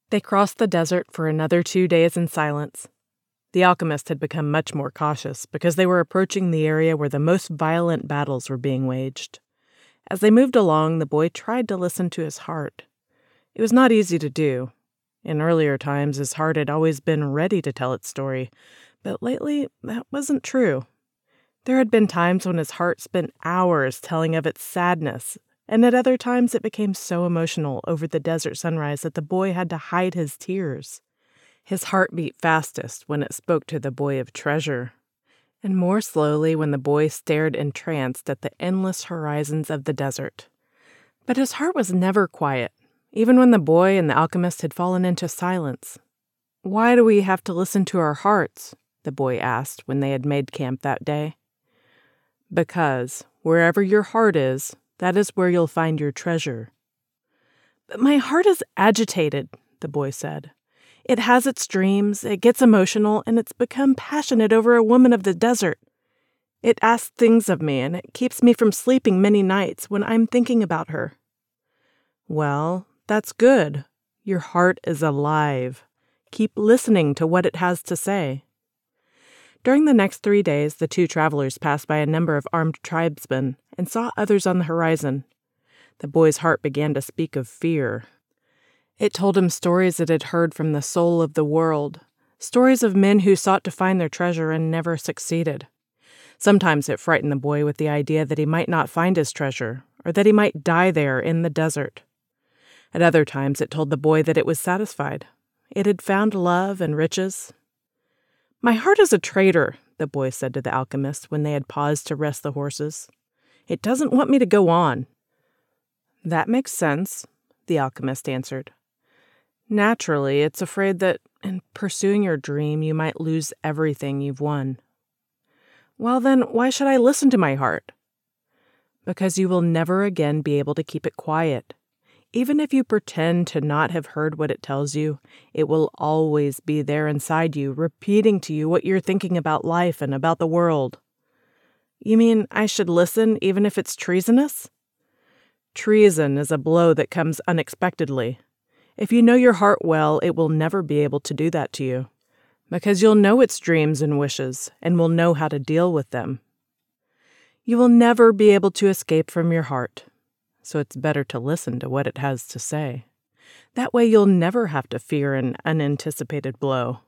They crossed the desert for another 2 days in silence. The alchemist had become much more cautious because they were approaching the area where the most violent battles were being waged. As they moved along, the boy tried to listen to his heart. It was not easy to do. In earlier times, his heart had always been ready to tell its story, but lately, that wasn't true. There had been times when his heart spent hours telling of its sadness, and at other times it became so emotional over the desert sunrise that the boy had to hide his tears. His heart beat fastest when it spoke to the boy of treasure, and more slowly when the boy stared entranced at the endless horizons of the desert. But his heart was never quiet, even when the boy and the alchemist had fallen into silence. "Why do we have to listen to our hearts?" the boy asked when they had made camp that day. "Because wherever your heart is, that is where you'll find your treasure." "But my heart is agitated," the boy said. "It has its dreams, it gets emotional, and it's become passionate over a woman of the desert. It asks things of me, and it keeps me from sleeping many nights when I'm thinking about her." "Well, that's good. Your heart is alive. Keep listening to what it has to say." During the next 3 days, the two travelers passed by a number of armed tribesmen and saw others on the horizon. The boy's heart began to speak of fear. It told him stories it had heard from the soul of the world, stories of men who sought to find their treasure and never succeeded. Sometimes it frightened the boy with the idea that he might not find his treasure, or that he might die there in the desert. At other times it told the boy that it was satisfied. It had found love and riches. "My heart is a traitor," the boy said to the alchemist when they had paused to rest the horses. "It doesn't want me to go on." "That makes sense," the alchemist answered. "Naturally, it's afraid that in pursuing your dream you might lose everything you've won." "Well then, why should I listen to my heart?" "Because you will never again be able to keep it quiet. Even if you pretend to not have heard what it tells you, it will always be there inside you, repeating to you what you're thinking about life and about the world." "You mean I should listen even if it's treasonous?" "Treason is a blow that comes unexpectedly. If you know your heart well, it will never be able to do that to you, because you'll know its dreams and wishes and will know how to deal with them. You will never be able to escape from your heart, so it's better to listen to what it has to say. That way you'll never have to fear an unanticipated blow."